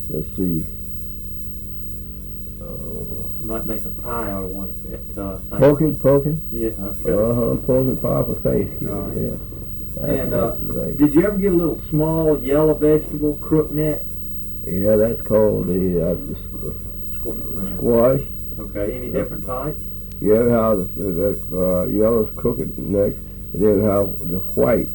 let's see. You might make a pie out of one at Pumpkin? Yeah, okay. Pumpkin pie for Thanksgiving, Right. yeah. And That's right. did you ever get a little small yellow vegetable, crookneck? Yeah, that's called the squash. Okay, any different types? You ever have the yellow crooked neck, and then have the white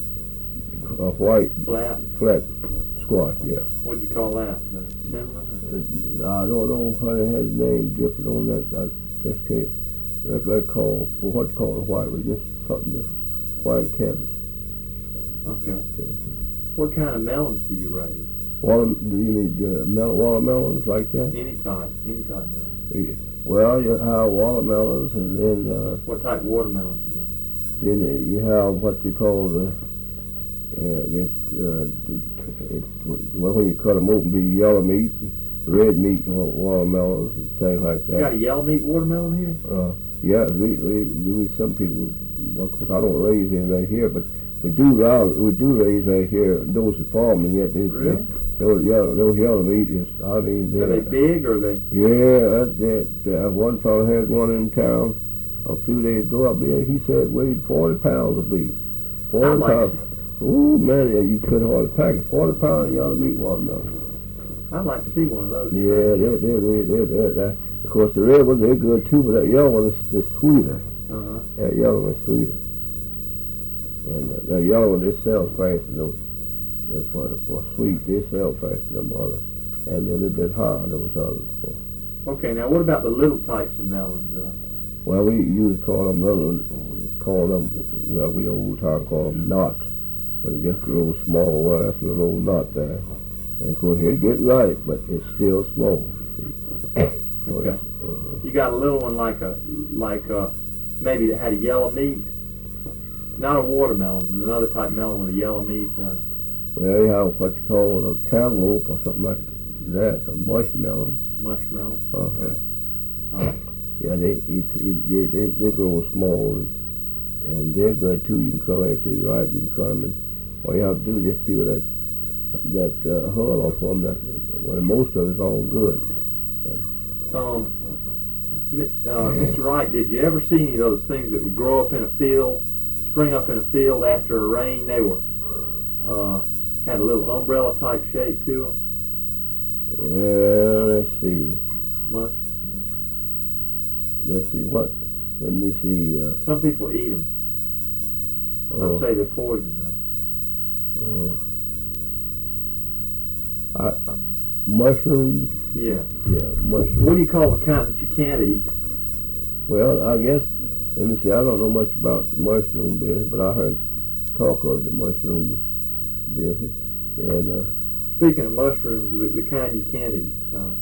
flat squash, yeah. What'd you call that? Cinnamon? I don't know how they had the name different on that. I just can't. They're called, what's called white, but just something, just white cabbage. Okay. What kind of melons do you raise? Do you mean watermelons like that? Any type melon. Well, you have watermelons, and then What type of watermelons you got? then you have what they call well, when you cut them open, be yellow meat, red meat, watermelons, and things like that. You got a yellow meat watermelon here? Yeah, we some people. Well, of course, I don't raise any right here, but we do raise right here. Those that farm, and yet Really? those yellow meat is. I mean, Are they big or are they? Yeah, one fellow had one in town a few days ago. He said it weighed 40 pounds of beef. 40 pounds. Oh man, you couldn't hardly pack it. 40 pounds yellow meat watermelon. I'd like to see one of those. Yeah, they're of course the red ones they're good too, but that yellow one is sweeter. That yellow one is sweeter. And that yellow one, they sell fast in those. That's for sweet, they sell fast in them other. And they're a little bit higher than those others. Okay, now what about the little types of melons? Well, we used to call them we old time call them knots. When it just grows small, well, that's a little old knot there. And of course, it gets ripe, but it's still small. Okay. You got a little one like maybe that had a yellow meat. Not a watermelon, another type melon with a yellow meat. Well, you have what you call a cantaloupe or something like that, a mushmelon. Mushmelon. Okay. Yeah, they grow small and they're good too. You can cut them after you're ripe. You can cut them, and all you have to do is just peel that hull off of them. Well, most of it's all good. Mr. Wright, did you ever see any of those things that would grow up in a field, spring up in a field after a rain? They were had a little umbrella type shape to them. Let's see. Mush. Let's see what. Let me see. Some people eat them. Some say they're poison. Mushrooms. Yeah. Yeah, mushrooms. What do you call the kind that you can't eat? Well, I guess, let me see, I don't know much about the mushroom business, but I heard talk of the mushroom business. And speaking of mushrooms, the kind you can't eat,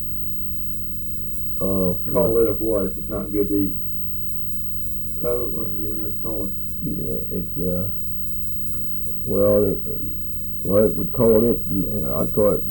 call it of what if it's not good to eat? Toad? What you ever call it? Yeah, it's well, it would call it. I'd call it,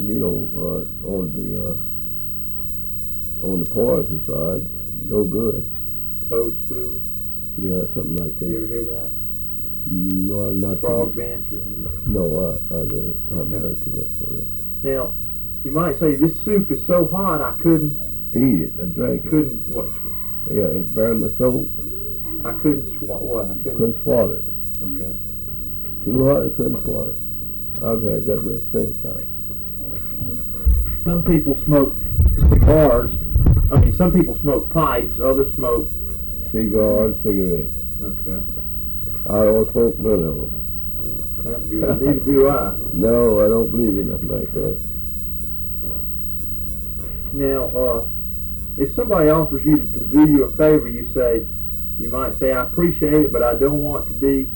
on the poison side, no good. Toadstool? Yeah, something like that. You ever hear that? No, I'm not. Frog bench? No, I haven't heard too much for that. Now, you might say, this soup is so hot I couldn't eat it. I drank it. Couldn't what? Yeah, it's very much so. I couldn't swallow. I couldn't swallow it. Okay. Too hot, I couldn't swallow it. I've had that with plenty of time. Some people smoke cigars. I mean, some people smoke pipes. Others smoke cigars, cigarettes. Okay. I don't smoke none of them. That's good. Neither do I. No, I don't believe in nothing like that. Now, if somebody offers you to do you a favor, you might say, I appreciate it, but I don't want to be.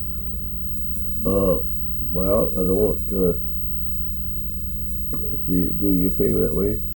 Well, I don't want to do you a favor that way.